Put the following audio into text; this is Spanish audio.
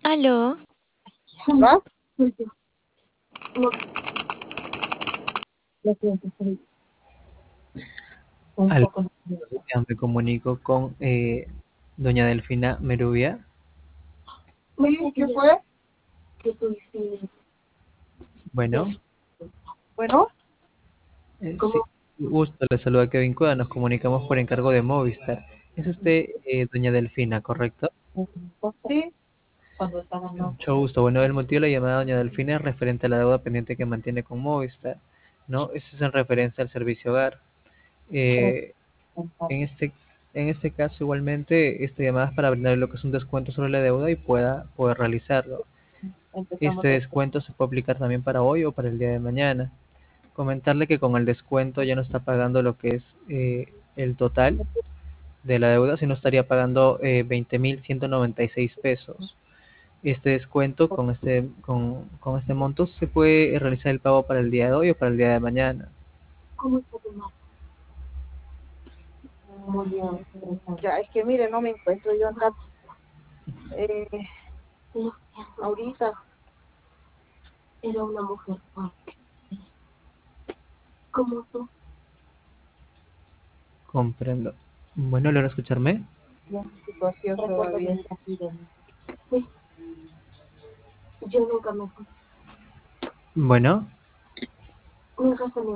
Aló, ¿No? Aló, me comunico con doña Delfina Merubia. ¿Qué fue? Bueno, Bueno, sí, gusto, le saluda Kevin Cueva, nos comunicamos por encargo de Movistar. Es usted doña Delfina, ¿correcto? sí, Mucho gusto. Bueno, el motivo de la llamada doña Delfina es referente a la deuda pendiente que mantiene con Movistar, ¿no? Eso es en referencia al servicio hogar. Eh, en este, en este caso, igualmente, esta llamada es para brindarle lo que es un descuento sobre la deuda y pueda poder realizarlo. Este descuento se puede aplicar también para hoy o para el día de mañana. Comentarle que con el descuento ya no está pagando lo que es el total de la deuda, sino estaría pagando 20.196 pesos. Este descuento con este monto se puede realizar el pago para el día de hoy o para el día de mañana. ya, es que mire, no me encuentro yo acá eh, ahorita. Comprendo. Bueno, ¿logra escucharme? Situación todavía. Bueno,